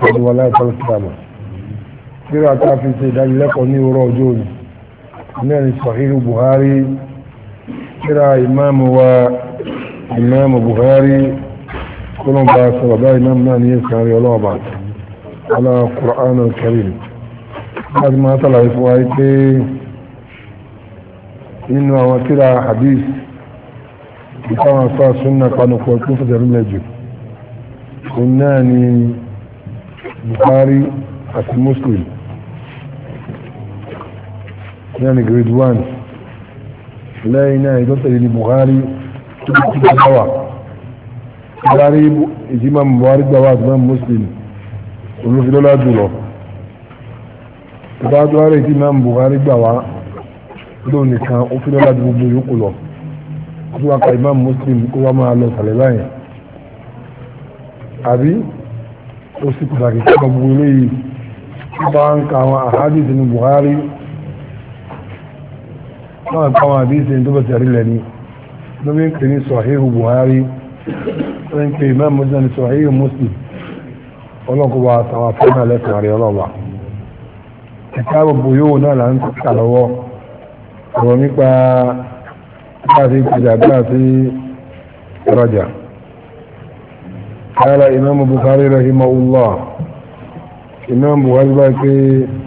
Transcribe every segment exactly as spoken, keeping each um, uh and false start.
àǹfààní wa láì tọ́lá kílámà kíra tá a fi ṣe ìdánilẹ́kọ̀ọ́ ní òwúrọ̀ ọjọ́ òní mẹ́rin Sahihu Buhari kíra ìmáàmù wa ìmáàmù Buhari kúlọ̀n bá sọ̀rọ̀ bá ìmáàmù náà ní ẹ̀sán rí ọlọ́ọ̀bà ala Qur'an al-Karim láti máa tàlàyé fún wa pé nínú àwọn kíra hadith ìtàwọn afá súnnà kanukọ̀ tó fẹ̀sẹ̀rí lẹ́jù òun náà ni Bukhari àti Muslim náà ni grade one lẹ́yìn náà ìdọ́tẹ̀lẹ̀ ni Bukhari tó kí gbáwà Bukhari ìjímà Bukhari gbáwà àti náà Muslim olùfilọ́lá jùlọ ìbájú ààrẹ ìjímà Bukhari gbáwà lónìí nìkan ó fi lọ́lá ju gbogbo yòókù lọ tó wá ka Imam Muslim kó wá máa lọ sàlẹ̀ báyìí àbí ó sì pàtàkì kí ọmọ gbogbo eléyìí tí bá ń ka àwọn àhádìsì ní Bukhari náà ká àwọn àdìsì tó bẹ̀ tẹ̀rí lẹ́ni ló bí ń pè ní Sahihu Bukhari ó ń pè Imam Muslim ní Sahihu Muslim ọlọ́kọ̀wà àtàwọn afẹ́nà lẹ́sìn àrí ọlọ́wà ẹ̀ka gbogbo yóò náà là ń kà lọ́wọ́ ọ̀rọ̀ nípa láti ìpìjà láti rajà قال إمام بخاري رحمه الله إمام بخاري باكي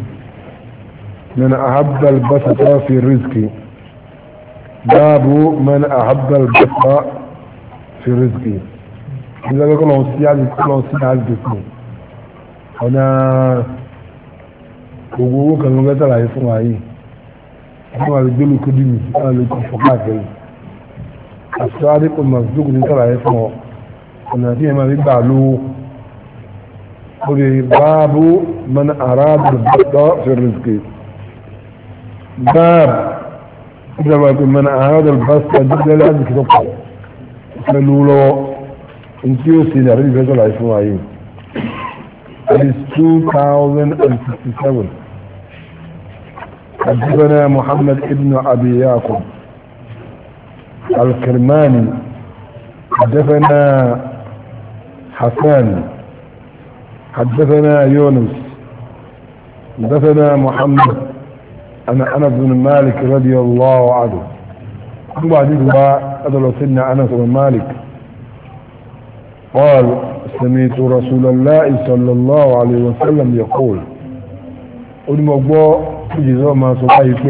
من أحب البسط في الرزق باب من أحب البسط في الرزق إذا قلنا سيادة قلنا سيادة جسمه هنا gbogbo kan ló mẹ́tàlá yìí fún wa yìí wọ́n lè gbélú kó dìmí wọ́n lè kó fọ́ká kẹ́yìn àṣíwájú kò máa dúkù ní tàlàyé fún ọ ọ̀nà tí ẹ máa rí gbà lówó ó lè báàbù man arada al-basṭa fi rizqi báàbù ìjọba pé man arada al-basṭa dídẹ́ láti kí tọ́pọ̀ pẹ̀lú lọ́wọ́ ní tí ó sì ní àríwí fẹ́ tàlàyé fún wa yìí it is two thousand sixty-seven حدثنا محمد ابن أبي يعقوب الكرماني حدثنا حسان حدثنا يونس حدثنا محمد أنا أنس بن مالك رضي الله عنه بعد ذلك أدل سنة أنس بن مالك قال سمعت رسول الله صلى الله عليه وسلم يقول الموضوع جزاء ما صحيح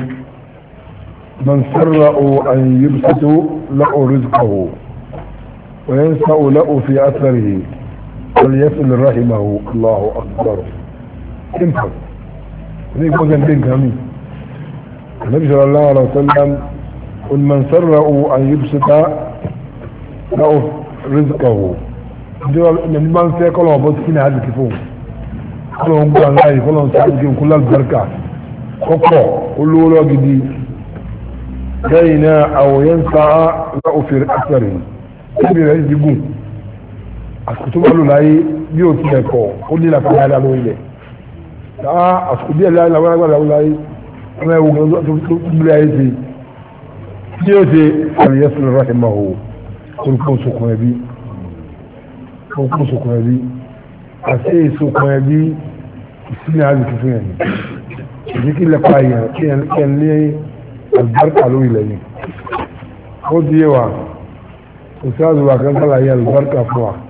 من سرأ أن يبسط له رزقه وينسأ له في أثره وليصل رحمه الله أكبر انفر ذلك وزن بين كامل النبي صلى الله عليه وسلم قل من سرأ أن يبسط له رزقه من من سيقول وبسكين هذا كفون قالوا هم قال الله قالوا سعيدكم كل البركة kọ́kọ́ olówó gidi lẹ́yìnà àwọn yẹn sáà láòfin ẹsẹ̀rẹ̀ níbi rẹ̀ dígùn àsìkò tó wà lò láyé bí ó ti ẹ̀kọ́ ó nílà fún yàrá lórí ilẹ̀ láà àsìkò bí ẹ̀lá àwọn agbára lórí láyé ọmọ ẹ̀wù gan tó tó gbé ayé ṣe bí ó ṣe àríyẹ́sìn rẹ̀ máa hò orúkọ sokùn ẹbí orúkọ sokùn ẹbí àti ìsokùn ẹbí ìsinmi àzìkì fún ẹ̀mí ìdíkí lẹ́pàá yẹn kí ẹ ní albarka lórí lẹ́yìn ó di yé wa òṣèlú wa kan kálá yẹ albarka fún wa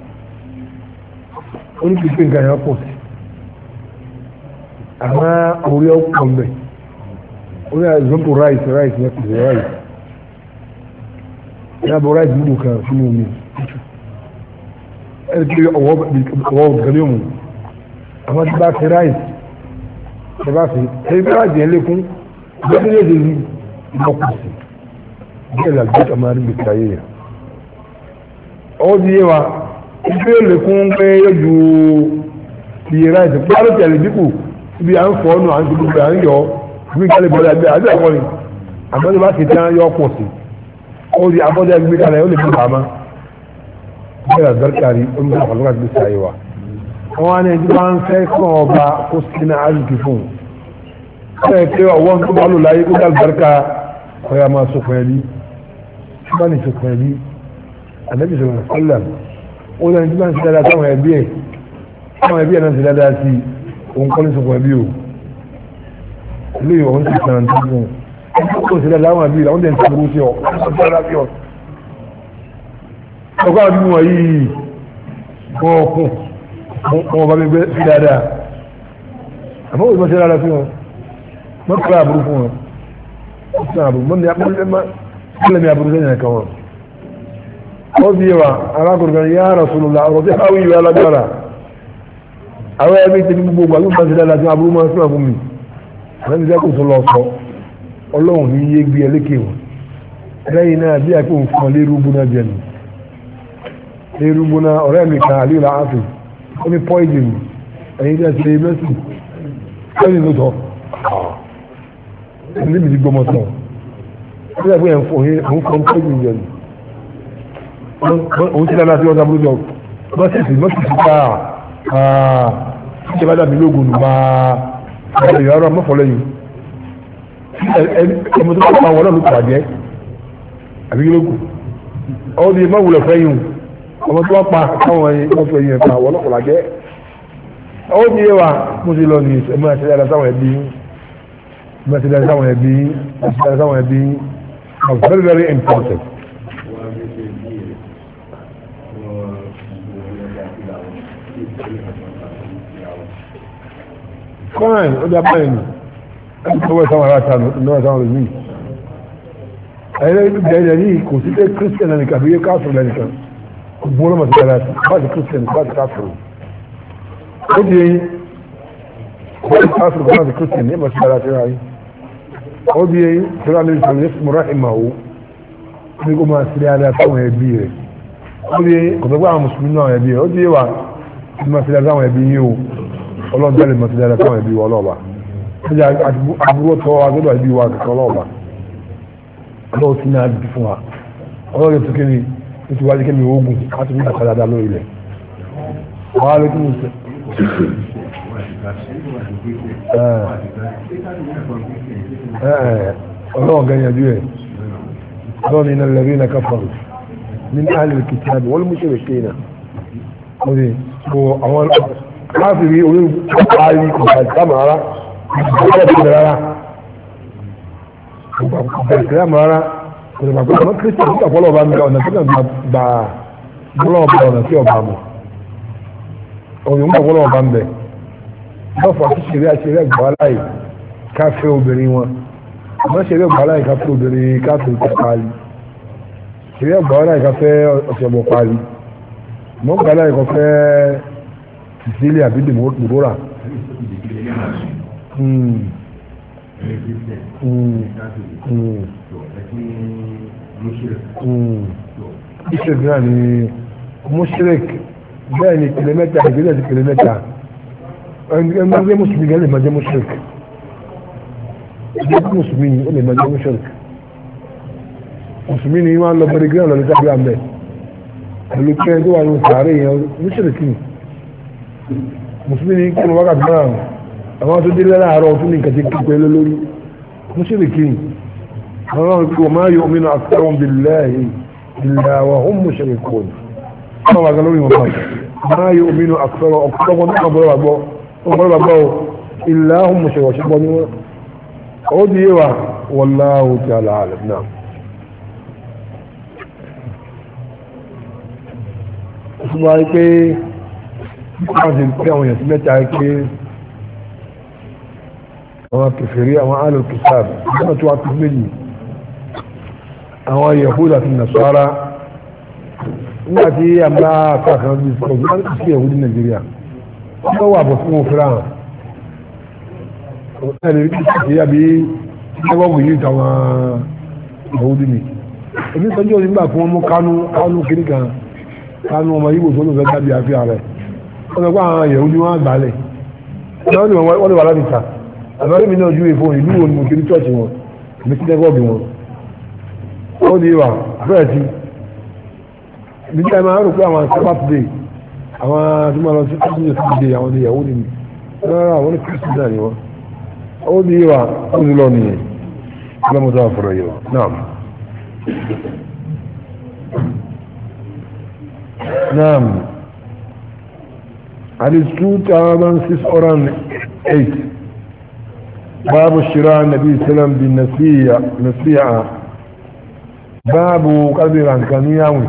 ó ní pípé nǹkan yẹn pọ̀ sí àmọ́ orí ọkọ̀ mbẹ̀ ó ní example rice rice yẹn kò sí rice ní abọ́ rice gbúdù kan sínú omi ẹni pé ọwọ́ gẹ̀lẹ́ mu àmọ́ tí bá ti rice ẹ̀bá fi ẹ̀bí bá jẹ́ lékún gbẹ́gbẹ́ lè rí ìmọ̀kùsì díẹ̀ làgbẹ́ta máa rí gbèsè ayé yẹn ó di yé wa ìgbé lékún pé yóò ju iye ráìsì pé á ló tẹ̀lé dípò ibi à ń fọ́ ọ́nà à ń gbogbo à ń yọ bí kálí bọ́lá ẹgbẹ́ àbí ẹ̀kọ́ ni àbẹ́lẹ́ bá ti tán yọ pọ̀ sí ó di abọ́dá gbé kalẹ̀ ó lè bí bàmá díẹ̀ làgbẹ́ta rí ó ń bá àfọlọ́gà gbèsè ayé wa wọ́n á ní ẹjú bá ń fẹ́ kọ́ ọba kó sínú àjùkì fún un ẹ̀ pé ọwọ́n tó bá lò láyé kó dàgbàrúkà ọ̀yà máa sọkùn ẹbí tí bá ní sọkùn ẹbí ànábì sọ̀rọ̀ sọ́lá ó lẹ́nu tí bá ń ṣe dáadáa sáwọn ẹbí ẹ̀ àwọn ẹbí ẹ̀ náà ti dáadáa sí òun kọ́ ní sọ̀kọ̀ ẹbí o ilé ìwọ̀n ti sàn tó gùn ó sì dáadáa àwọn ẹbí rẹ̀ wọ́n dẹ̀ ń sàbúrú sí ọ ọkọ̀ àbí wọn yìí wọ́n kún wọn bá mi gbé sí dáadáa àmọ́ òun ṣe dáadáa sí wọn wọ́n kọ́ àbúrú fún wọn wọ́n sàn àbúrú mọ́ ní ẹlẹ́mí àbúrú sẹ́yìn ẹ̀ka wọn ó bí wa arákùnrin ya Rasulullah ọ̀rọ̀ tí háwí yóò alágbára àwọn ẹbí tí ní gbogbo àgbà ti dáadáa tí aburú máa ń fún àbúmi àwọn ẹbí tó lọ sọ ọlọ́run ní yé gbé ẹlékè wọn lẹ́yìn náà bí àpò nǹkan lérú búná jẹnu lérú búná ọ̀rẹ́ mi kan àlè làásì ó ní poison ẹ̀yin tí a ti lè mẹ́sì lẹ́yìn ló tọ́ níbi tí gbọmọ tán ó yẹ kó yẹn fún òun poison jẹnu òun ti dáadáa sí ọjà burúkú mọ́sísì mọ́sísì káà káà ṣe bá dàbí lóògùn nù máa ọ̀rọ̀ ìyá ọ̀rọ̀ mọ́fọ́lẹ́yìn ẹmọ tó kọ́ àwọn ọlọ́run pàjẹ́ àbí lóògùn ọdún yìí mọ́wùlẹ̀ fẹ́yìn ọmọ tó wá pa káwọn ẹyin mọ́tò ẹyin ẹ̀ka àwọn ọlọ́pàá lájẹ́ ọdún yìí wà mo ti lọ ní ẹmọ ẹ̀sẹ̀ dáadáa sáwọn ẹbí ẹmọ ẹ̀sẹ̀ dáadáa sáwọn ẹbí ẹ̀sẹ̀ dáadáa sáwọn ẹbí very very important. fine ó dá báyìí ẹni tó wẹ́ sáwọn aráta lọ́wọ́ sáwọn olùmí ẹ̀rẹ́ ìgbẹ̀rẹ̀ yìí kò sí pé christian ẹnìkan bí i káàkiri ẹnìkan gbogbo ọlọ́mọ sí ara báti christian báti káàkiri ó di eyín báti káàkiri báti christian ní ìmọ̀sí ara síra yìí ó di eyín tó rà ní ìṣòro yẹn mọ̀rá ìmàwó ní kó máa sílẹ̀ ara sáwọn ẹbí rẹ̀ ó di eyín kò tó gbọ́ àwọn mùsùlùmí náà ẹbí rẹ̀ ó di eyín wa kí máa sílẹ̀ sáwọn ẹbí yìí o ọlọ́run tẹ́lẹ̀ mọ̀ sí dáadáa fún ẹbí wa ọlọ́ọ̀bà ẹjẹ́ àbúrò tọ́ agbẹ́dọ̀ ẹbí wa kẹ̀kọ́ ọlọ́ọ̀bà ọlọ́run tí náà bí fún wa ọlọ́run tó kéde ó ti wájú kéde ogun láti ní àṣà dáadáa lórí ilẹ̀ wàá lè kí ni sẹ. ọlọ́run gẹ̀yànjú ẹ̀ ọlọ́run ní ilẹ̀ rí iná káfọ́rù ní àlè kìtìyàbí wọ́n mú ṣe kéèna ó di àwọn láti rí orí ààrí kọ̀ọ̀kọ̀ rárá ìgbàgbọ́ rárá ìgbàgbọ́ rárá ìgbàgbọ́ àwọn kírísítà tí ọ̀pọ̀lọ̀ ọba ń gba ọ̀nà tí wọ́n gba ọ̀pọ̀lọ̀ ọba ọ̀nà tí ọba mọ̀ òyìn ń ọ̀pọ̀lọ̀ ọba ń bẹ̀ lọ́fọ̀ tí ṣeré àṣeré ẹgbàá láì káfẹ́ obìnrin wọn àmọ́ ṣeré ẹgbàá láì káfẹ́ obìnrin káfẹ́ ìtẹ̀ parí ṣeré ẹgbàá láì káfẹ́ ọ̀ṣẹ̀bọ̀ parí mọ́ gbà láì káfẹ́ Sicilia àbí Deborah. Ìṣègùn náà ni Mushrik bẹ́ẹ̀ ni kìlómítà ìgbésẹ̀ sí kìlómítà ẹgbẹ́ mùsùlùmí gan lè máa jẹ́ Mushrik ẹgbẹ́ mùsùlùmí ó lè máa jẹ́ Mushrik mùsùlùmí ni wọ́n lọ bẹ̀rẹ̀ gíran lọ ní sábẹ́ àmẹ́ pẹ̀lú pé tó wà ní sàárè yẹn Mushrik ni musulmi kí ni wákàtí náà àwọn tó dé láàárọ̀ tún ní nǹkan tí kí pẹ̀lú lórí mushriki àwọn kí wọ́n máa yọ omínú aktharuhum billahi illa wa hum mushrikun wọ́n wà lórí wọn kan máa yọ omínú aktharuhum ọ̀pọ̀lọpọ̀ náà bọ́lá gbọ́ bọ́lá gbọ́ illa hum mushrikun ni wọ́n ó di yé wa wallahu ta'ala alam náà. Ìfúnwa pé wọ́n ti pé àwọn èèyàn sí mẹ́ta pé àwọn kèfèrí àwọn alùkìsáàb ìjọba tó wá tó méjì àwọn Yahuda àti Nasara nígbà tí a bá kàkàn bí ọdún wọn kì sí Yahudi Nàìjíríà wọ́n tó wà bọ̀ fún òfin àwọn ẹni kí sí àbí ẹgbẹ́ wù yí tàwọn Yahudi ni èmi sọjọ́ nígbà fún ọmọ Kánú Kánú kiri kan Kánú ọmọ yìí wò tó ló fẹ́ dábì àfihàn rẹ̀ wọ́n sọ pé àwọn Yahudi wọn gbálẹ̀ wọ́n lè wà láti ta àbárí mi náà ju èfò ìlú wo ni mo kiri chọ́ọ̀chì wọn èmi sí lẹ́gọ́ọ̀bì wọn ó di wà bẹ́ẹ̀ tí ibi tí a máa rò pé àwọn Sabbath day àwọn tí wọ́n lọ sí Christmas day àwọn ni Yahudi ni rárá àwọn ní Christmas náà ni wọ́n ó di wà ó di lọ nìyẹn ọlọ́mọdé àfọ̀rọ̀ yìí náà náà حديث two thousand six hundred eight باب الشراء النبي صلى الله عليه وسلم بالنسيئة نسيئة باب قدر عن كنياوي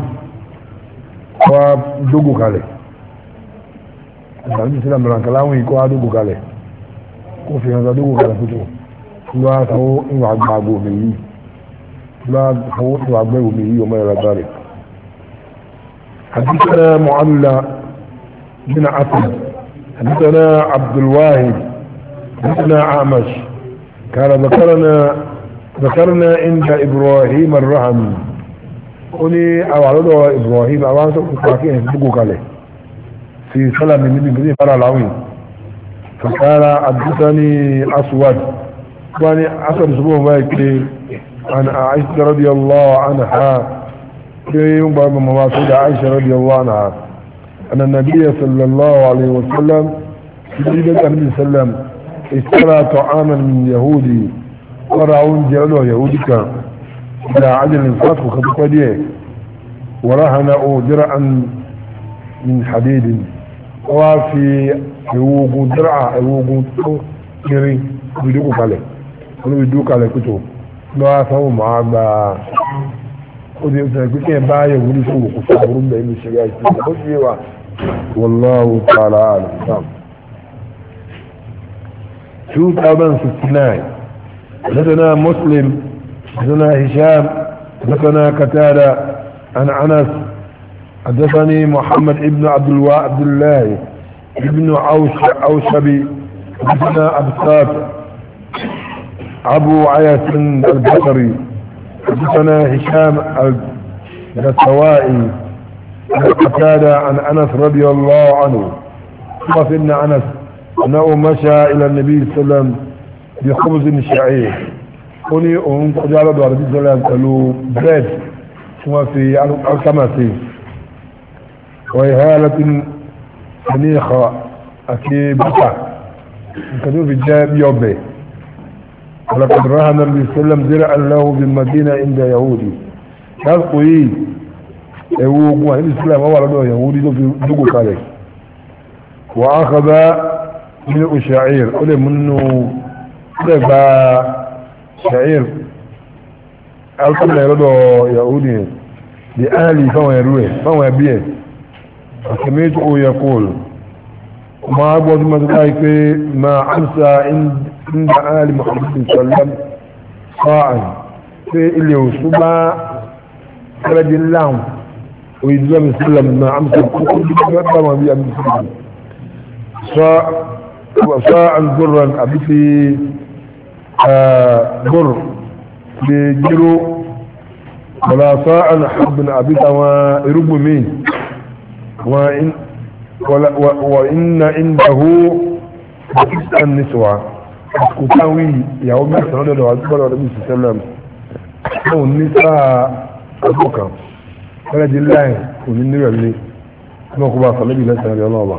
ودوغو كالي النبي صلى الله عليه وسلم كلاوي كوا دوغو كالي كوفي هذا دوغو كالي فتو لا تو إنو عقبابو ميي لا تو إنو عقبابو ميي وما إلى ذلك حدثنا معلّى بن عاصم حدثنا عبد الواحد حدثنا عامش قال ذكرنا ذكرنا عند ابراهيم الرحمي قولي او على ابراهيم او على فاكين يسبقوا عليه في سلام من ابن فرع العوين فقال حدثني اسود واني اسود سبوه مايكلي عن عائشة رضي الله عنها يوم باب مواصل عائشة رضي الله عنها أن النبي صلى الله عليه وسلم يريد النبي صلى الله عليه وسلم اشترى طعاما من يهودي ورعون جعله يهودي كان إلى عدل فتح وخطق ديه ورهنه درعا من حديد وفي يوغو درعا يوغو كيري بيدوك عليه ولو بيدوك عليه كتب لا فهو معبا ودي يقول كيف باية ولي سوق وصابرون بأي من الشريعة والله تعالى أعلم two thousand sixty-nine حدثنا مسلم حدثنا هشام حدثنا قتادة عن أنس حدثني محمد ابن عبد الوا عبد الله ابن عوش عوشبي حدثنا أبساط أبو عياس البصري حدثنا هشام الغسوائي قتادة عن أنس رضي الله عنه قال إن أنس أنه مشى إلى النبي صلى الله عليه وسلم بخبز شعير قولي أم قد على دور النبي صلى الله عليه وسلم قالوا بريد ثم في الكماسي وإهالة سنيخة أكي بقى كانوا في الجاب يوبي ولقد رهن النبي صلى الله عليه وسلم زرعا له بالمدينة عند يهودي يلقوا إيه يوقوا النبي صلى الله عليه وسلم يهودي دوقوا كالي وأخذ من شعير قل منه قلبا شعير القبل يردو يهودي لأهلي فهو يروي فهو يبيه فسميته يقول ما أقول ما تقول ما أنسى عند آل محمد صلى الله عليه وسلم صاعا في اللي وصبا خرج اللهم ويجزم السلم ما أمسى كل ما بي أمسى صاعا برا أبي في بر في جرو ولا صاعا حب أبي تما يرب مين وإن وإن عنده تسع النسوة كتاوي يوم يسرد له أكبر النبي صلى الله عليه وسلم أو النساء أبوكا فرج الله ومن نبي عليه نقبع صلى الله عليه وسلم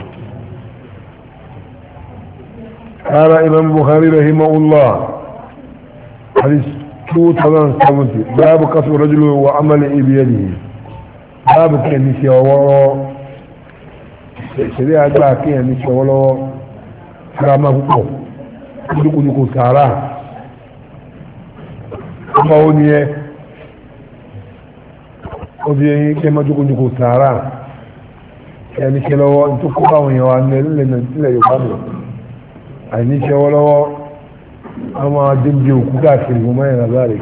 قال إمام بخاري رحمه الله حديث two thousand seventy باب قصر رجل وعمل بيده باب كان يسيوه ṣeré agbára kí ẹni ṣe wọ́n lọ́wọ́ ara máa púpọ̀ kúrúkúrúkú sàárà ọmọ ó ní ẹ ó bí ẹyin kí ẹ máa jókòójókòó sàárà ẹni ṣe lọ́wọ́ tó kó báwọn èèyàn wa ní ẹlẹ́lẹ́ nílẹ̀ Yorùbá mi àìní ṣe wọ́n lọ́wọ́ àwọn adébíyẹ òkú káàkiri mo máa ń rà láre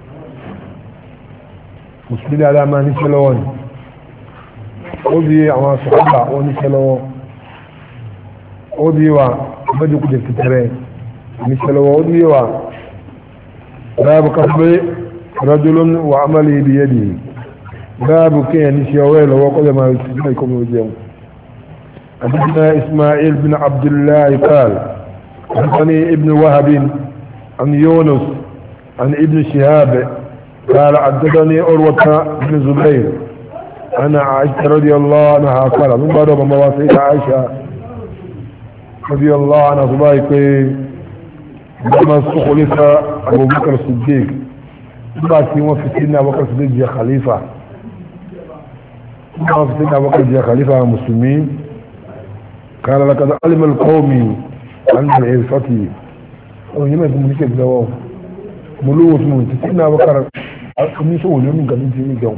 mùsùlùmí dáadáa máa ní ṣe lọ́wọ́ ni ó di àwọn sọ̀rọ̀bà oníṣẹ́ lọ́wọ́ ó di wa bẹ́ẹ̀dùkú jẹ́ tẹ̀tẹ̀rẹ̀ oníṣẹ́ lọ́wọ́ ó di wa báàbù kásìbẹ́ rajulun wa amali bi yadihi báàbù kíyàn níṣẹ́ ọwọ́ ẹ̀ lọ́wọ́ kọ́lẹ̀ máa ti bá ikọ́ mọ́ jẹun حدثنا إسماعيل بن عبد الله قال حدثني ابن وهب عن يونس عن ابن شهاب قال حدثني عروة بن زبير أنا عائشة رضي الله عنها قال من بعد ما مواصيل عائشة رضي الله عنها صبايك لما استخلف أبو بكر الصديق بعد يوم في سنة أبو بكر الصديق جاء خليفة يوم في سنة أبو بكر جاء خليفة المسلمين قال لقد علم القوم عن العرفة ويما يكون منك بلواه ملوث من تسينا وقرر من سؤول يوم كان يجي يجاو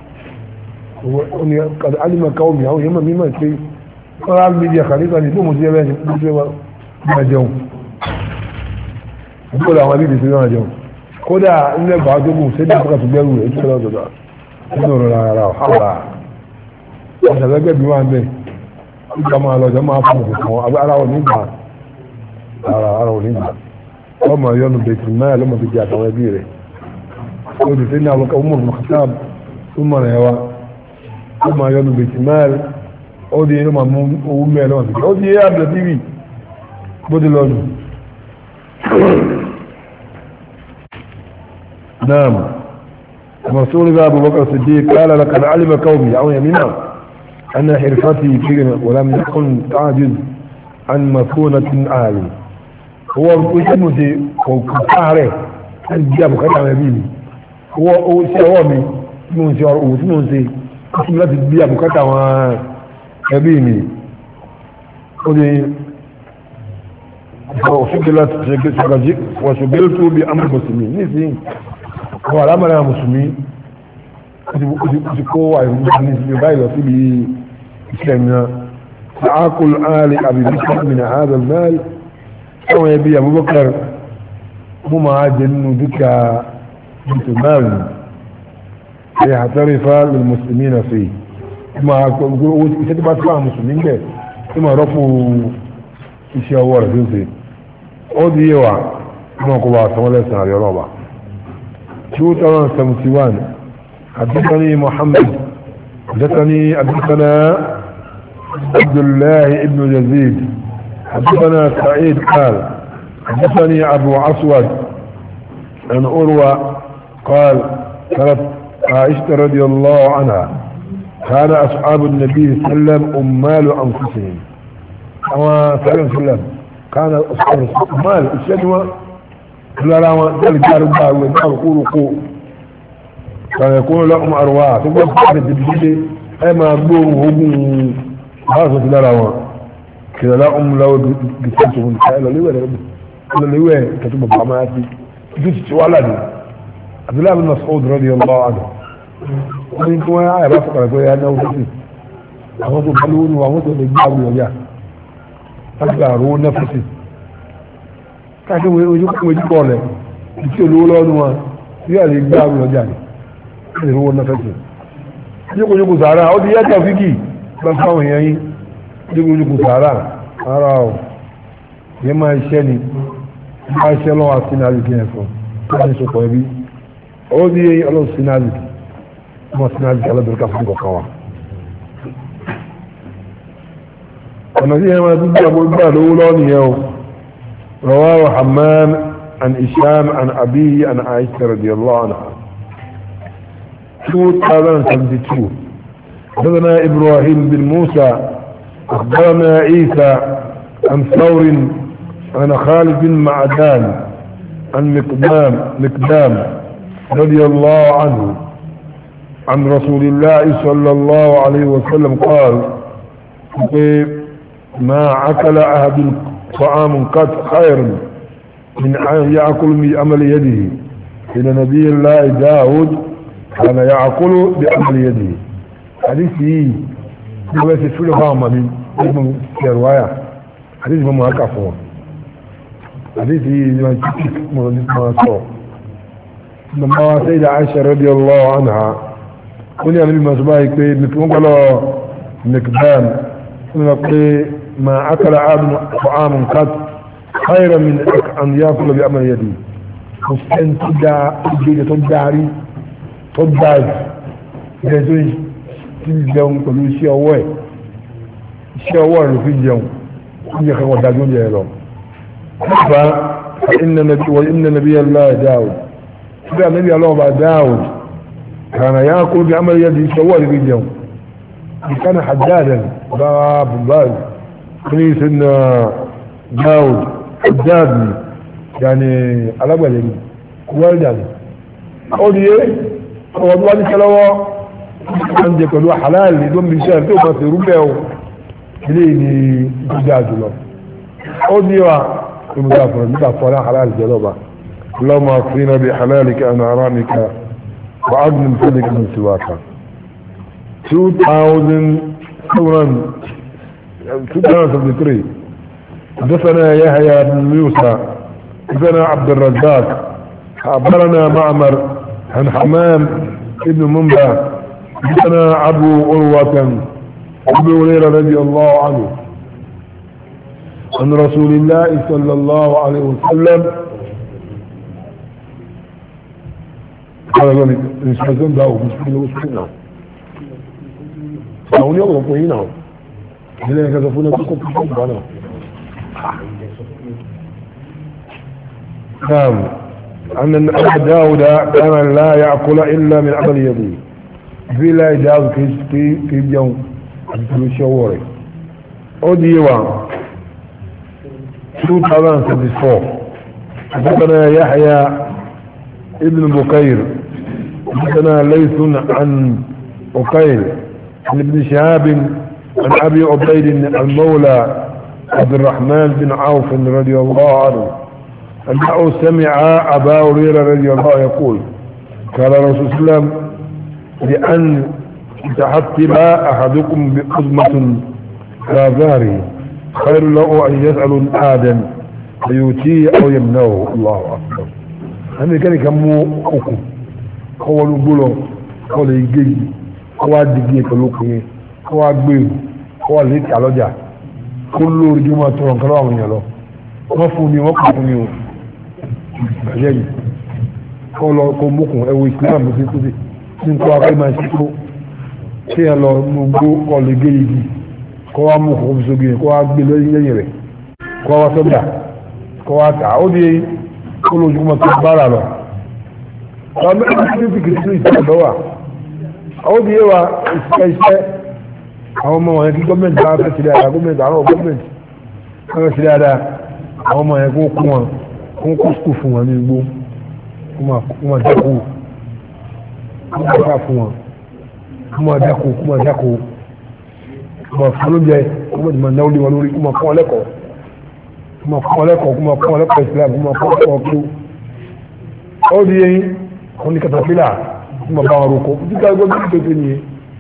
قد علم قومي او يما مما يكي قال الميديا خليطة نبو مزيبان ما جو يقول àwọn ilé ìsinmi àjọ kódà ilẹ̀ bàájọ́gbò sẹ́dẹ̀ àpapọ̀ tó gbẹ́rù rẹ̀ ìtọ́lá ọ̀dọ̀dọ̀ nínú ọ̀rọ̀ ara ọ̀hálà ọ̀sẹ̀lẹ́gbẹ̀ bí wọ́n bẹ̀ ìgbà máa lọ́jọ́ máa fún òkùnkùn ara wọn nígbà ara ara wọn nígbà ọmọ yọnu bẹ̀tì náà lọ́mọ fi jẹ́ àtàwọn ẹbí rẹ̀ ó ti sẹ́ni àwọn ọmọ mọ̀kátà tó mọ̀ rẹ̀ wa ọmọ yọnu bẹ̀tì náà ó di ẹnu máa mú owó mẹ́rin lọ́wọ́ fi ó di ẹ́ àbẹ̀ tíì bó ti lọ́nu نعم رسول الله ابو بكر الصديق قال لقد علم قومي او يمينا ان حرفتي كلمه ولم يكن تعجز عن مكونه عالي هو وجمدي وكفاره الجاب كلام يبيني هو هو سوامي من شعر ومن سي كلمه الجاب كلام يبيني ودي وشغلت وشغلت بامر المسلمين نسي هو الامر المسلمين كنت كو المسلمين بايلو في اسلامنا تعاقل آل ابي بكر من هذا المال او يبي ابو بكر هما عادلوا بك بنت مال ليعترف للمسلمين فيه ما يقول يتبع سواء المسلمين به ثم رفوا iṣẹ́ ọwọ́ rẹ̀ tó ń ṣe ó di yíwa náà kó bá sanwó lẹ́sìn àrí ọlọ́ba two thousand seventy one حدثني محمد حدثني حدثنا عبد الله ابن يزيد حدثنا سعيد قال حدثني ابو اسود عن أروى قال كانت عائشة رضي الله عنها كان اصحاب النبي صلى الله عليه وسلم امال انفسهم أما صلى الله عليه وسلم كان أصحاب المال الشجوة كل راما ذلك داروا داروا وداروا قولوا قو كان يكون لهم أرواح تقول فقط تبجيلي أما أقبوهم هم خاصة لراما كذا لهم لو بسنتهم كألا ليوه كلا ليوه كتب بعماتي جزء سؤالي عبد الله بن مسعود رضي الله عنه ومن كما يعي رفق لكي أنه فسي أخذوا بلون وأخذوا بجابوا وجاه agbàrún nẹ́fẹ̀sì káàkiri ojú pọ̀ rẹ̀ tí olówó lọ́nu wọn tí a lè gbá àrùn ọjà rẹ̀ ní owó nẹ́fẹ̀sì ojúkojúkù sàárà ó ti yẹ́ta fíkì bá fáwọn èèyàn yìí ojúkojúkù sàárà ara ọ̀ yẹ máa iṣẹ́ ni máa iṣẹ́ lọ́wọ́ sínárì kí ẹ̀fọ́ tó ní sọpọ̀ ẹbí ó ní ọlọ́run sínárì ọmọ sínárì alábẹ̀rẹ̀ká fún ìkọ̀kan wa ونزيه ما تبقى أبو البال أولاني يوم رواه حمام عن إشام عن أبيه عن عائشة رضي الله عنها شوت هذا سبحانه حدثنا إبراهيم بن موسى أخبرنا عيسى عن ثور عن خالد بن معدان عن مقدام مقدام رضي الله عنه عن رسول الله صلى الله عليه وسلم قال ما أكل أحد طعام قد خير من أن يأكل بأمل يده إلى نبي الله داود كان يأكل بأمل يده حديثي هو يسفل فاهما من اسم رواية حديث ما كفوا حديثي ما تكتك ما صور لما سيدة عائشة رضي الله عنها قلنا النبي ما سبايك مثل قالوا مقدام ما أكل عاد طعام قد خير من أن يأكل بأمر يدي مسكن تدع الجيدة تدعري تدعي جزوج تلجون كل شيء هو شيء هو اللي في اليوم كل يخي وداجون جاهلون فإن نبي وإن نبي الله داود فإن نبي الله بعد داود كان يأكل بأمر يدي شيء هو اللي في اليوم كان حدادا باب باب كنيس ان داود حدادني يعني على بالي والدني اودي هو دواني كلاوا عندي كلوا حلال يدوم بشهر تو ما في ربعه إليني جداد له أوديوا المدافع المدافع حلال جلوبا اللهم اكفينا بحلالك عن حرامك وأغنم فضلك من سواك two thousand ثلاثة حدثنا يحيى بن موسى حدثنا عبد الرزاق أخبرنا معمر عن حمام ابن منبع حدثنا أبو عروة أبو هريرة رضي الله عنه عن رسول الله صلى الله عليه وسلم قال لي نسبتون داو مسكين وسكينة داوني أولا قوينة هنا يكذفون بكم في الحب نعم أن داود كان لا يأكل إلا من عمل يديه في لا يجاوز في في اليوم في الشوارع أوديوا two thousand seventy-four حدثنا يحيى ابن بكير حدثنا ليث عن بكير عن ابن شهاب عن أبي عبيد المولى عبد الرحمن بن عوف رضي الله عنه أنه سمع أبا هريرة رضي الله عنه يقول قال الرسول صلى الله عليه وسلم لأن تحتب أحدكم بقزمة على ظهره خير له أن يسأل آدم فيؤتيه أو يمنعه. الله أكبر. أنا كان كمو أكو هو نقوله هو يجي هو يجي كلوكني هو يجي هو ليك على جا كل رجوما ترون كلام يلو ما فوني ما فوني بجاي كل كموكم أو إسلام بسيطة nípa akẹ́gbà ìsìnkú tí ẹ lọ gbogbo kọlẹ̀ gẹ́gẹ́ kọ́ wá mú kọ́ fìsógì kọ́ wá gbé lẹ́yìn rẹ̀ kọ́ wá sọ́dà kọ́ wá tà ó di olójúmọ́ tó bára lọ ọmọ ẹgbẹ́ tí kìí sí ìsìnkú wà ó di ẹwà ìsìnkú iṣẹ́ àwọn ọmọ wọn kí gọ́ọ̀mẹ̀ntì bá fẹ́ sílẹ̀ àdá gọ́ọ̀mẹ̀ntì àwọn gọ́ọ̀mẹ̀ntì fẹ́ sílẹ̀ àdá àwọn ọmọ yẹn kó kún wọn kó kó skul fún wọn ní igbó kó máa dẹ́kù kuma ká fún wọn kuma dákò kuma dákò kuma fúnlóúnjẹ kuma jùmọ̀ náà lé wọn lórí kuma fún ọlẹ́kọ̀ọ́ kuma fún ọlẹ́kọ̀ọ́ kuma fún ọlẹ́kọ̀ọ́ Islam kuma fún ọlẹ́kọ̀ọ́ kí ó di yẹn wọn ni katapila kuma bá wọn roko tí ká gbọ́dọ̀ tó tó nìyẹn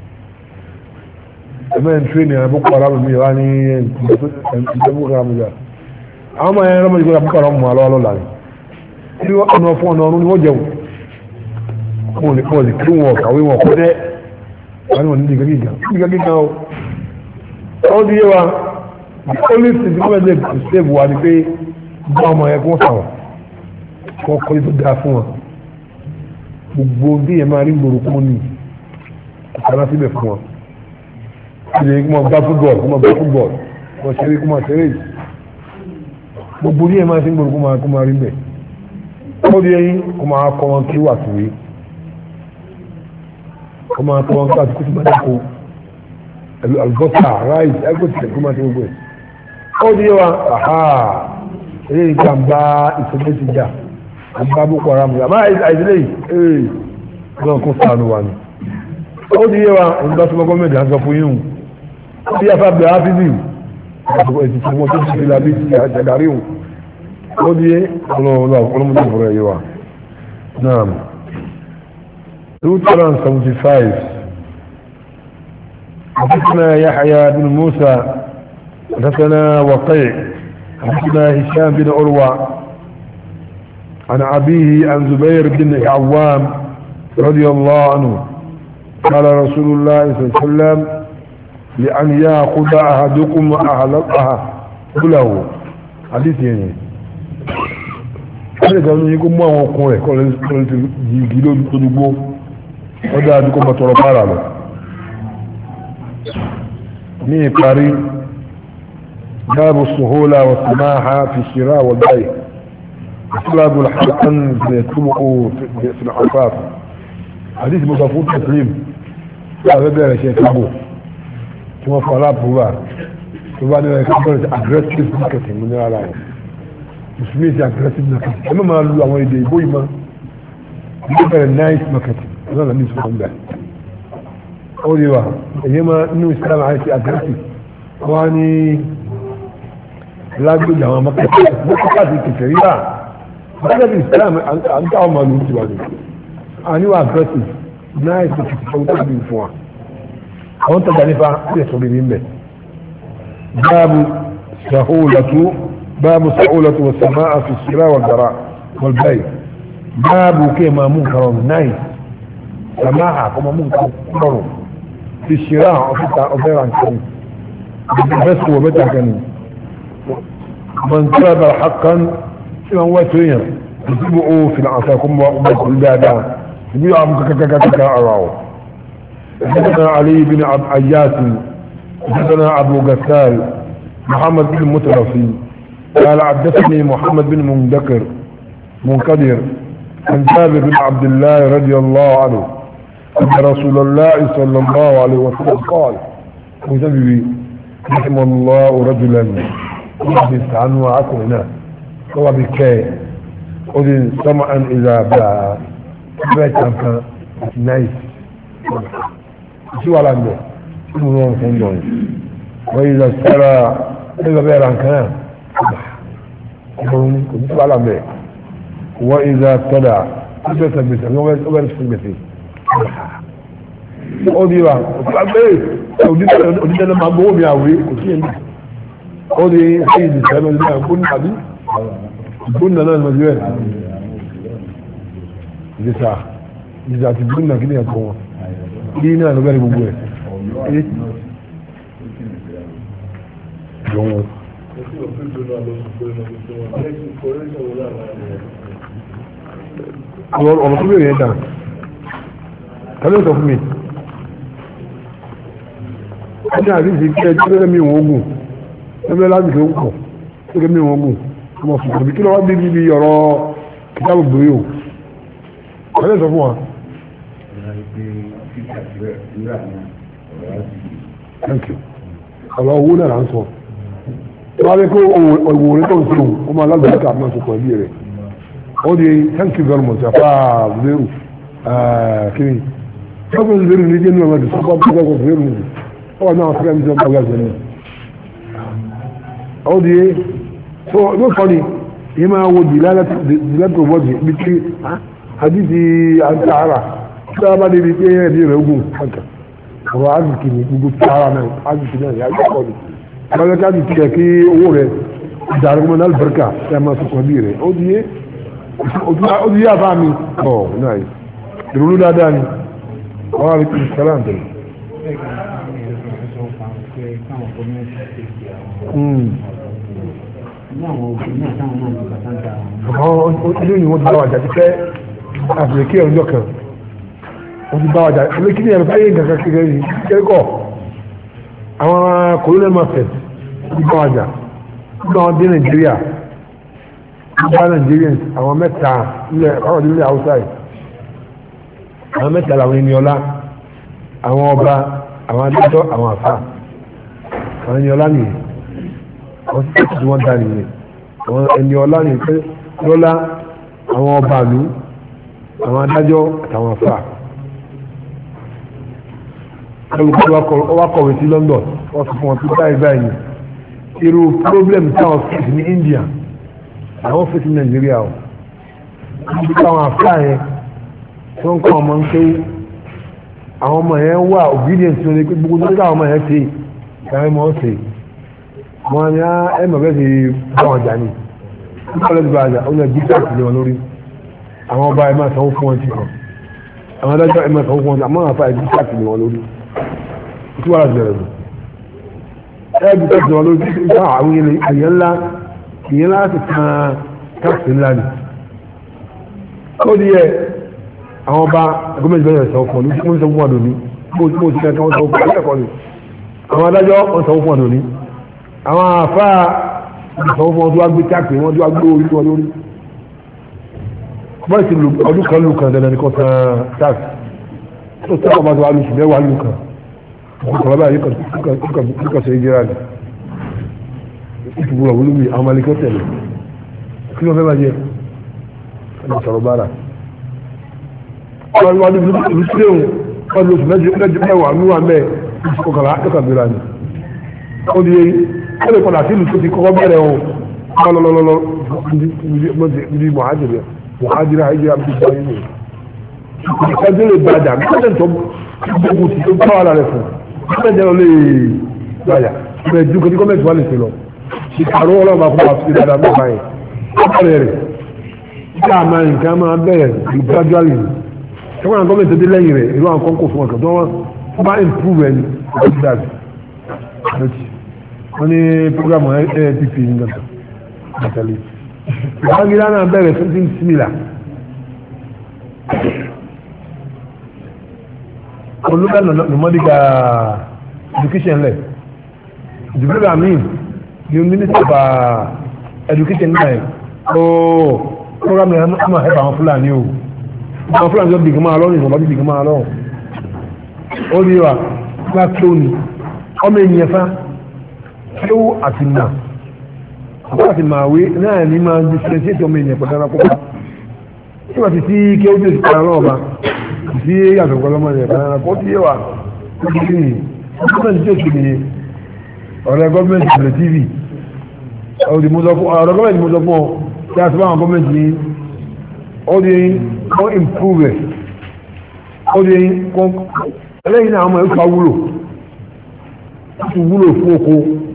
ẹ̀mẹ́ ń tún ní Boko Haram mi wá ní ẹ̀ǹtẹ̀ Boko Haram jà àwọn ọmọ yẹn lọ́mọdé gbọ́dọ̀ Boko Haram mọ̀ alọ́ alọ́ làní tí ọ̀nà fún ọ̀nà ọ̀run ni wọ́n jẹun wọ́n lè kọ́ lè kí wọ́n kàwé wọn kọ́ dẹ́ wọ́n ni wọ́n ní gíga gíga gíga o ó di yé wa the only thing tí wọ́n lè save wa ni pé bá ọmọ yẹn kó sàwọ̀ kọ́ kọ́ tó dáa fún wọn gbogbo bí yẹn máa rí gbòòrò kún ní ìkànnà síbẹ̀ fún wọn ilé kó máa gbá football kó máa gbá football kó máa ṣeré kó máa ṣeré gbogbo bí yẹn máa ṣe gbòòrò kó máa kó máa rí bẹ̀ ó di yẹn kó máa kọ́ wọn kí wà síwèé kọmọ akọ ọgbà àti kùtù mẹ́tàkó alùbọ́sà ráìsì ẹgbẹ́tì kọmọ àti gbogbo ẹ̀ ó di wa àhá eré ìjàmbá ìṣẹ́gbẹ́sì jà àgbà Boko Haram àmà àìsílẹ̀ yìí ee gbọ́n kó sànù wà ní ó di wa ìgbà tó gọ́ọ̀mẹ̀ntì àti ọ̀fọ̀ yìí ó di afá bẹ̀rẹ̀ áfíìsì ètò tí wọ́n tó ti fi làbí ti àjàgárí hù ó di ọlọ́mọdé ìfọ̀rọ̀ yìí wa náà two thousand seventy-five حدثنا يحيى بن موسى حدثنا وقيع حدثنا هشام بن عروة عن أبيه عن زبير بن عوام رضي الله عنه قال رسول الله صلى الله عليه وسلم لأن يأخذ أحدكم أهلها كله حديث يعني هذا كان يقول ما هو قوي قال يجيلو تدبو ọdá àdúgbò mọ̀tọ̀rọ̀ bára lọ ní ìparí báàbù sùhólà wà sàmáhà fi ṣíra wà báyìí ìsìláàbù alhassan zai túnmù ó fi àfáà àdísì mọ́sá fún tẹ̀sílìm tí a fẹ́ bẹ̀rẹ̀ ṣe kábò tí wọ́n fọ́lá búrúwà tó bá nílẹ̀ kábọ̀rẹ̀ sí aggressive marketing ní ara rẹ̀ musulmi sí aggressive marketing ẹ mọ́ máa lu àwọn èdè ìbò ìmọ̀ ní bẹ̀rẹ̀ nice marketing هذا من اسمه الله أولي واحد إنما إنه إسلام عايشي أجرسي wọ́n ní lágbègbè àwọn mọ́kàtí kẹfẹ́ rí náà mọ́kàtí Islam à ń káwọn màlúù ti wà ní àníwá aggressive náà ètò ìfẹ́ tó bí fún wa àwọn tọ́jà nípa sí ẹ̀sọ́ rí níbẹ̀ báàbù sàhólàtú báàbù sàhólàtú wà sàmá àfi síra wà gara wàlbáyì báàbù kí ẹ máa mú nǹkan rọrùn náà sàmá àkọ́ máa mú nǹkan rọrùn fi síra ọ̀fíta ọ̀fẹ́ ránkẹ́ni bẹ́sù wọ̀ mẹ́ta kan من طلب حقا من وتوين يجيبه في العصاكم وقل دادا يبيع مككككك أراه حدثنا علي بن عياس حدثنا أبو غسال محمد بن مترفي قال حدثني محمد بن منذكر منقدر عن جابر بن عبد الله رضي الله عنه أن رسول الله صلى الله عليه وسلم قال رحم الله رجلا قد استعنوا عكونا هو بكاء قد سمعا إذا باع بيت عنك نايس شو على عنده شو نوم سندون وإذا استرى إذا بير عنك شو على عنده وإذا ابتدع قد تبت وبرس في المثل قد يبع ودي أنا معبوه بيعوي كتير ó di ṣéyìn ìṣẹ́lẹ̀ ilé ẹ̀kún àbí ìgbónà náà lọ́jọ́ ẹ̀ ìdíṣà ìdíṣà àti ìgbónà kí ní ẹ̀kọ́ wọn kí ní àlọ́ bẹ̀rẹ̀ gbogbo ẹ̀ jọ̀wọ́ ọ̀rọ̀ tó bèèrè ẹ̀dà tẹ́lẹ̀ sọ fún mi ẹni àdíṣì kí ẹjọ́ lẹ́rẹ́ mi wọ́n gùn ẹgbẹ́ láti fi ń kọ̀ gẹ́gẹ́ bí wọ́n gùn ọmọ fùkọ̀ bí kí lọ́wọ́ bí níbi ọ̀rọ̀ kìtàbù gbòòrò o ọ̀rẹ́ sọ fún wa. thank you ọ̀rọ̀ owó náà là ń sọ wọ́n á rí pé òwò rẹ̀ tó ń sọ ọmọ alágbèéká náà sọ pẹ̀lú rẹ̀ ó di thank you very much afa zero kiri sọ́kùn zero ní jẹ́ ní ọmọdé sọ́kùn sọ́kùn zero ní ọwọ́ náà fẹ́rẹ́ mi sọ́kùn ọgá zero ó di so ló sọ ni yìí máa wo dìlẹ́tò bọ́dì bí kí àdìsí àǹtàrà tí wọ́n bá débi pé ẹ̀mí rẹ̀ ogun kankan ọ̀rọ̀ àzìkì ní gbogbo tààrà náà àzìkì náà yà yọ̀ ni wọ́n ká àzìkì rẹ̀ kí owó rẹ̀ ìdàrúmọ̀ náà bẹ̀rẹ̀kà ẹ̀ máa sọ̀kọ̀ bí rẹ̀ ó di yé ó di yé àbá mi ọ̀ náà yìí ìrònú dáadáa ni wọ́n á rí kí sẹ́lá ń tẹ̀lé. àwọn ilé ni wọ́n ti bá wàjà ti fẹ́ àfìlẹ̀kí ẹ̀rọ kan wọ́n ti bá wàjà ilé kí ni ẹ̀rọ fẹ́ yé nǹkan kékeré yìí kẹ́kọ̀ọ́ àwọn colonial market ti bá wàjà nígbà wọn dé Nàìjíríà nígbà Nigerians àwọn mẹ́ta ilẹ̀ àwọn ilé Haúsá yìí àwọn mẹ́ta làwọn ènìyàn àwọn ọba àwọn adájọ́ àwọn àfà àwọn ènìyàn ọlá nìyẹn wọ́n ti tẹ́tù tí wọ́n dá nìyẹn àwọn ènìyàn ọlá nìyẹn pé lọ́lá àwọn ọba ìlú àwọn adájọ́ àtàwọn àfà olùkọ́ wa kọ̀wé sí London wọ́n sọ fún wọn tó báyìí báyìí ni irú problem táwọn fèsì ní India àwọn fèsì ní Nàìjíríà o níbi táwọn àfà yẹn tó ń kọ́ ọmọ ń kéwú àwọn ọmọ yẹn wà obedience ní pé gbogbo tó ń ká àwọn ọmọ yẹn ṣe ìkàwé mọ́ ṣe wọ́n ní ẹ mọ̀ bẹ́ẹ̀ ṣe báwọn jà ní nípa lẹ́nu bá àjà ọ̀nà bí káàkiri lé wọn lórí àwọn ọba ẹ máa sanwó fún wọn ti kàn àwọn adájọ́ ẹ máa sanwó fún wọn àmọ́ àwọn afa ẹ bí káàkiri lé wọn lórí tí wọ́n á bẹ̀rẹ̀ lọ ẹ bí káàkiri wọn lórí tí wọ́n àwọn èèyàn ńlá èèyàn ńlá ti kan káàkiri ńlá ni ó di yẹ àwọn ọba gómìnà bẹ̀rẹ̀ sanwó fún wọn ní wọ́n sanwó fún wọn lóní bó ti kẹ́kẹ́ wọ́n sanwó fún wọn lẹ́kọ̀ọ́ ni àwọn adájọ́ wọ́n sanwó fún wọn lóní àwọn àfá ìfọwọ́ fún wọn tó wá gbé káàkiri wọn tó wá gbé orí wọn lórí bọ́ọ̀ sí ọdún kan lù kan dandan ní kan tán tax tó tẹ́ ọba tó wá lùsù mẹ́wàá lù kan kò kọ̀ báyìí kíkọ̀ sí ìjẹ́ra ni ìfúgbùrọ̀ wọlé mi àwọn malikọ́ tẹ̀lé kí ló fẹ́ máa jẹ ẹni sọ̀rọ̀ bára wọ́n wá ní ìlú sílẹ̀ òun wọ́n lùsù mẹ́wàá lù wà mẹ́ ìfọkànlá ẹ̀kọ́ gbéra ni ó di ó lè padà sílùú tó ti kọ́kọ́ bẹ̀rẹ̀ o lọ́lọ́lọ́lọ́ ní mọ̀hájìrì mọ̀hájìrì àìjẹ́ àbújá yìí ìkẹ́jọ́ lè bàjá gbọ́dẹ̀ tó gbogbo tí ó bá wà rẹ̀ fún gbọ́dẹ̀ lè bàjá bẹ́ẹ̀ ju kí gọ́ọ̀mẹ̀ntì wà lè ṣe lọ ìkàrọ̀ ọlọ́ọ̀bà fún wa sí dáadáa mọ́ báyìí ọ̀rẹ́ rẹ̀ tí a máa nǹkan máa bẹ̀rẹ̀ gradually ṣé wọ́n gọ́ọ̀mẹ̀ntì dé lẹ́yìn rẹ̀ ìlú àwọn kọ́ńkò fún ọkàn tó wọ́n bá improve ẹni ọdún dáadáa wọ́n ní programu A N P P nígbà àtàlẹ́ ìwádìí náà bẹ̀rẹ̀ something similar olùkọ́ nùmọ́díkà education lẹ̀ ìdìbò amin ni minister of education náà ooo program náà máa hẹ́pà àwọn fúlàní o àwọn fúlàní tó dìgbà máa lọ́rùn ìfọ̀bá dìgbà máa lọ́rùn ó rí wa bá tó ní ọmọ ènìyàn fa tó àti nà àbá àti màwé náà ní máa differentiate ọmọ ènìyàn pẹ̀lú ẹranko bá tí wọ́n ti sí kí ó bí òsì kan náà bá sí yàtọ̀ pẹ̀lọ́mọ rẹ̀ kan náà kó tí yé wa ó ti rí gọ́ọ̀mẹ̀ntì tí ó ti nìyẹn ọ̀rẹ́ gọ́ọ̀mẹ̀ntì ìbẹ̀rẹ̀ tv ọ̀rẹ́ gọ́ọ̀mẹ̀ntì mo sọ fún ọ tí a ti bá àwọn gọ́ọ̀mẹ̀ntì ní ó di kó improve ó di kó ẹlẹ́yìn náà ọmọ ẹ̀ka wúlò ó ti wúlò fún oko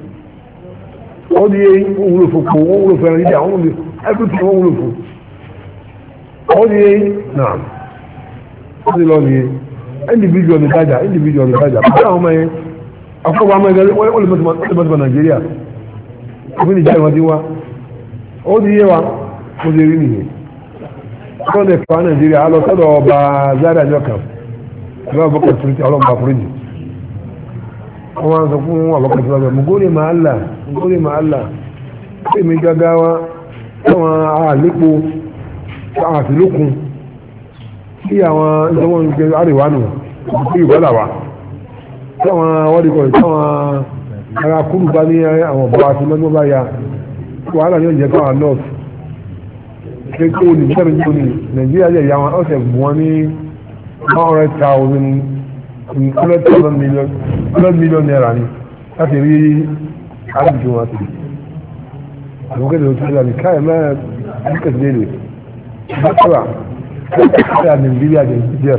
ó di ó wúlò fún oko ó wúlò fún ẹran dídá ó wúlò everything ó wúlò fún ó di náà ó ti lọ nìyẹn individual ní dájà individual ní dájà bí àwọn ọmọ yẹn akọ́kọ́ ọmọ ẹgbẹ́ ó lè mọ́tò nàìjíríà òfin ìjà ìwọ̀n ti wá ó ti yé wa ó ti rí nìyẹn ó lè fa nàìjíríà á lọ sọ́dọ̀ ọba zaria ní ọkàn ọba bọ́kà tó ti ọlọ́mọba fúrẹ́jì wọ́n wá sọ fún àbọ̀kà tó lọ́bẹ̀ mugoli màálà mugoli màálà èmi gágáwá táwọn àlépo táwọn àtìlókun tí àwọn ìjọba ń gbé àríwá nù sí ìbọ́là wa táwọn wọ́dìkọ̀ táwọn ará kúrú bá ní àwọn ọ̀bọ̀ àti mọ́gbọ́n bá ya wàhálà ní ọ̀jẹ̀ káwọn north ṣe kí o ní bẹ́ẹ̀ ní òní nàìjíríà jẹ́ ìyá wọn ọ̀sẹ̀ bù wọn ní one hundred thousand hundred thousand million hundred million naira ni láti rí àdùjọ wọn àti àwọn kẹ́lẹ́ tó ti rà ní káyọ̀ mẹ́rin àdìkẹ́sì léèrè bákàrà a Nigeria da Niger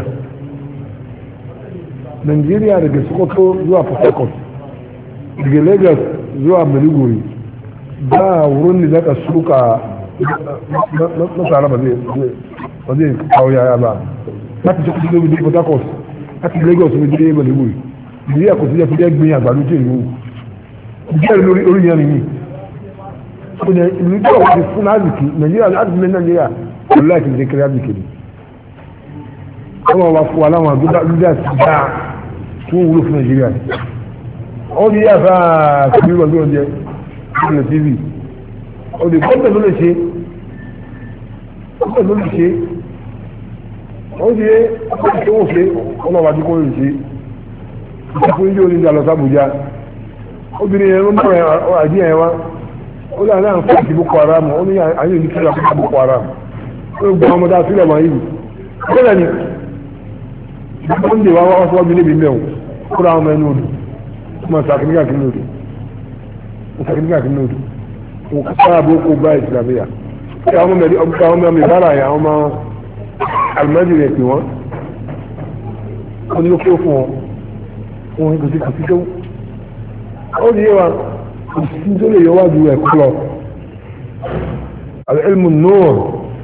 Nigeria daga Sokoto zuwa Port Harcourt daga Lagos zuwa Maiduguri ba wurin da zaka suka na tsara ba zai kawo yaya ba láti ṣe kúrò ní Port Harcourt láti Lagos ní dé Maiduguri Nigeria kò sí jẹ́ fúdẹ́ gbìyàn àgbàdo tí ìlú jẹ́ lórí orí yẹn nìyí ìlú tí wọ́n ti fún láàzìkì Nigeria láti fi Nigeria kò láìkì ní kékeré àzìkì ni wọ́n wá fún wa láwọn àgbúdá lúdà sí dáa tí wọ́n wúlò fún Nàìjíríà ní ó di yàtọ̀ kìí wọ́n gbọ́n jẹ́ ìpínlẹ̀ tv ó di gọ́ọ̀mẹ̀ ló lè ṣe gọ́ọ̀mẹ̀ ló lè ṣe ó di ṣe wọ́n ṣe wọ́n náà wá dínkù lè ṣe ìṣàkóso ìjọ oníjà lọ sábùjá obìnrin yẹn ló ń bọ̀rẹ̀ àjíyàn yẹn wá ó dà náà fún àti Boko Haram ó ní àyè ní kíra fún Boko Haram ó gbọ́ ọmọdé àfihàn máa yìí bẹ́ẹ̀ ni wọ́n dè wá wá sọ́wọ́ bí níbi mẹ́wọ̀n kúrò àwọn ọmọ ẹni odò ọmọ sàkíníkà kí ní odò sàkíníkà kí ní odò wọ́n kọ́ sára bó kó bá ìsìlámíyà kí àwọn ọmọ ọmọ ọmọ ìbára yà àwọn ọmọ alimẹ́jì rẹ̀ pè wọ́n wọ́n ní ó kó fún wọn wọ́n kò sí kò sí tó ó di yé wa kò sí tó lè yọ wájú ẹ̀kọ́ lọ al-ilmu nur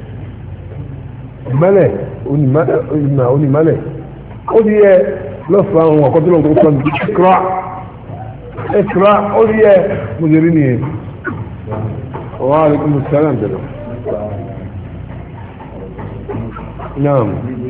mẹ́lẹ̀ onímọ̀lẹ̀ ó di yẹ lọ́fà àwọn àkọ́tọ́lọ́ tó sọ ní ìkra ìkra ó di yẹ mo jẹ́ rí nìyẹn wa alaikum assalam jẹ́lọ náà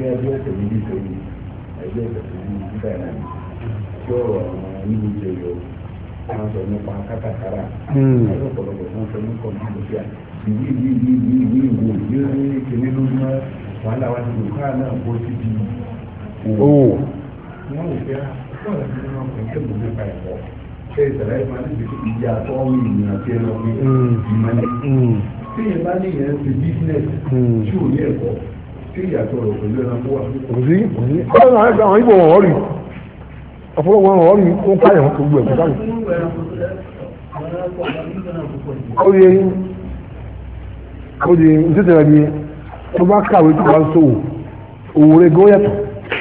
ìwé ìwé ìwé ìwé ìwò ní kìíní ló mọ wàhálà wa ti lò káà náà bó ti di owó. wọn ò fẹ́ fún ọ̀rọ̀ tí wọ́n kàn kẹ́ gbogbo ìpa ẹ̀kọ́ ṣé ìṣẹ̀lẹ̀ ìmọ̀ ní ìgbésí ìyá àtọ́ ọmọ ènìyàn àti ẹ̀rọ ní ìmọ̀lẹ̀. tí yẹn bá ní yẹn ti bísínẹ̀sì tí ò ní ẹ̀kọ́ tí ìyàtọ̀ rẹ̀ pẹ̀lú ẹranko wà. kò sí kò sí ọ̀rọ̀ àwọn ibò wọ̀n rí ọ̀pọ̀lọpọ̀ wọn ọ̀rí ó ń káyọ̀ wọn tó gbogbo ẹ̀kọ́ sáwọn. ó yẹ ó di nítorí ẹni tó bá kàwé tó bá ń sòwò òwò rẹ̀ gan yàtọ̀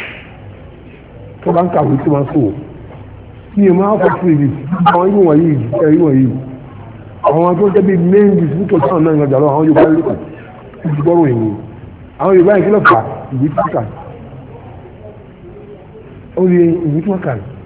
tó bá ń kàwé tó bá ń sòwò ní ẹ̀ máa fọ́ fún ibi àwọn ìwọ̀n wọ̀nyí ẹ̀rí wọ̀nyí àwọn tó jẹ́ bí main distributor táwọn náà ń gbàjà lọ àwọn Yorùbá lẹ́kọ̀ọ́ ti gbọ́rọ̀ èyí àwọn Yorùbá yẹn kí ló fà ìwé tí wọ́n kà ó rí ìwé tí wọ́n kà